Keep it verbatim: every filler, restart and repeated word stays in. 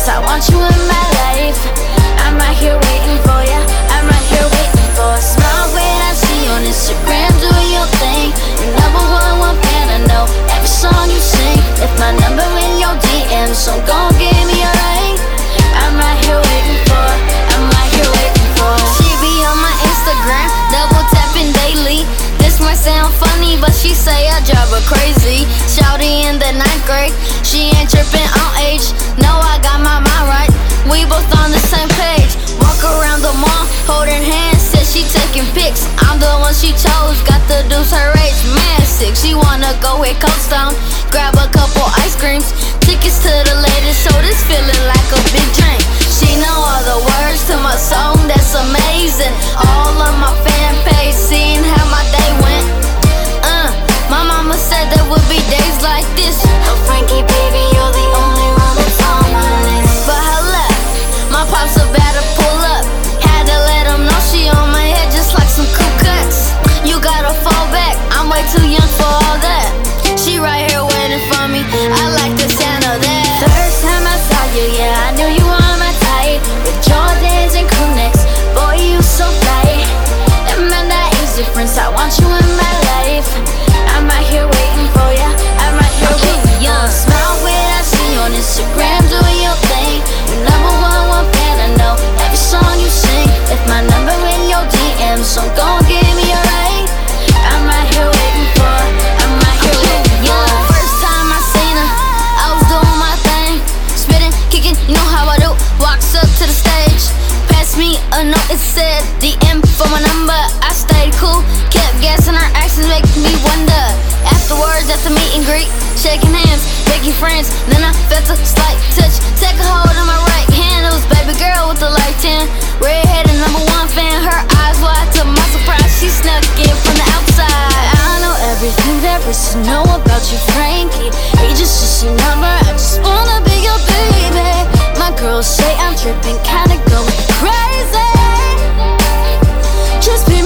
difference. I want you in my life. I'm right here waiting for ya. I'm right here waiting for a smile when I see you on Instagram doing your thing. You're number one, one fan. I know every song you sing. If my number in your D M, so gon' give me a ring. I'm right here waiting for. I'm right here waiting for. She be on my Instagram, double tapping daily. This might sound funny, but she say I drive her crazy. Shouty in the ninth grade, she ain't tripping on age. No, I got my mind right. We both on the same page. Walk around the mall, holding hands, said she taking pics. I'm the one she chose, got the deuce her age, man sick. She wanna go hit Cold Stone, grab a couple ice creams, tickets to the latest show. This feeling like a big drink. She know all the words to my song, that's amazing. All of my fan page, seeing how my day went. Uh, my mama said there would be days like this. Oh Frankie, baby, you're the only one that's on my list. But hold up, my pops about to pull up. Had to let him know she on my head just like some cool cuts. You gotta fall back, I'm way too young for all that. She right here waiting for me, I like the sound of that. First time I saw you, yeah, I knew you were my type. With Jordans and crew necks, boy, you so fly. That man, that is difference, I want you in my life. I'm right here waiting for ya, I'm right here waiting for ya. Smile when I see you on Instagram doing your thing. You're number one, one fan, I know every song you sing. If my number in your D M, so gon' give me a ring. I'm right here waiting for, I'm right here waiting for. First time I seen her, I was doing my thing, spitting, kicking, you know how I do. Walks up to the stage, passed me a note, it said D M for my number. I stayed cool, kept guessing her actions making me wonder. Afterwards, at the meet and greet, shaking hands, making friends. Then I felt a slight touch, take a hold of my right hand. It was baby girl with the light tan, redheaded number one fan. Her eyes wide to my surprise, she snuck in from the outside. I know everything there is to know about you, Frankie. Age is just a number, I just wanna be your baby. My girls say I'm tripping, kinda going crazy. Just be